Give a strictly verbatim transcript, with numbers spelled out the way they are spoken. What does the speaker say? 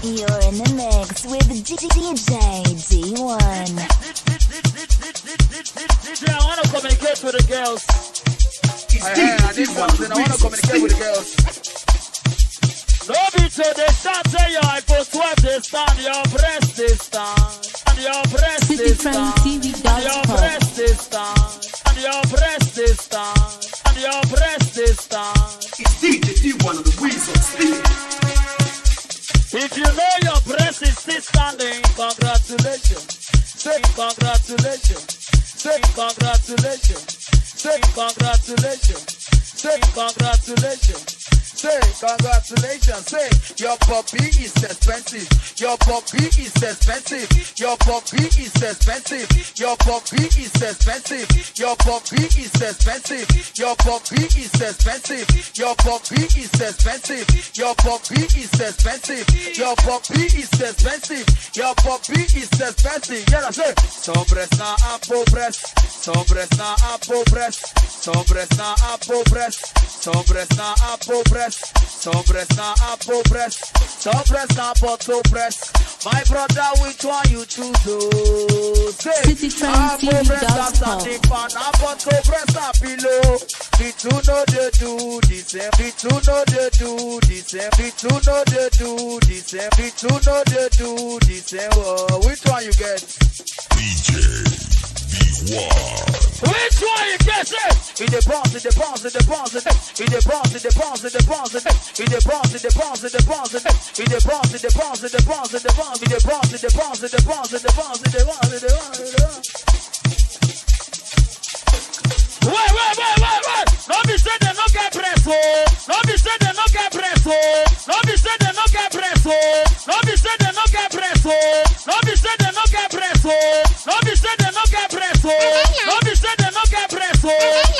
You're in the mix with D J D one. Yeah, I want to communicate with the girls. Hey, hey, I need something. I want to communicate with the girls. No be so they start say your iPhone twelve they stand, your breast they stand, and your breast they stand, and your breast they stand, and your breast they stand, and your breast they stand. It's D J D one of the wheels of steel. If you know your breast is still standing, congratulations. Say congratulations. Say congratulations. Say congratulations. Say congratulations. Say congratulations. Say your puppy is expensive. Your puppy is expensive. Your puppy is expensive. Your puppy is expensive. Your puppy is expensive. Your puppy is expensive. Your puppy is expensive. Your puppy is expensive. Your puppy is expensive. Your puppy is expensive. Yeah, I say some breast na apple breast. Some breast na apple breast. Some breast na apple breast. Some breast na apple breast. Some breast na apple breast. Some breast na bottle breast. My brother, which one you choose? Oh, say apple breast na standing fan. A bottle breast na below. The two know they do the same. The two know they do the same. The two know they do the same. The two know they do the same. Oh, which one you get? D J D one. Which one you get? It the bounce, it the bounce, it the bounce, it the bounce, it the bounce, it the bounce, it the bounce, it the bounce, it the bounce, it the bounce, it the bounce, it the bounce, it the bounce, it the bounce, it the bounce, it the bounce, it the bounce, it the bounce, it the bounce, it the bounce. Wait, wait, wait, wait, wait! No be say they no get press, oh! No be say they no get press, oh! No be say they no get press, oh! No be say they no get press, oh! No be say they no get press, oh! No be say they no get press, oh! No be say they no get press, oh!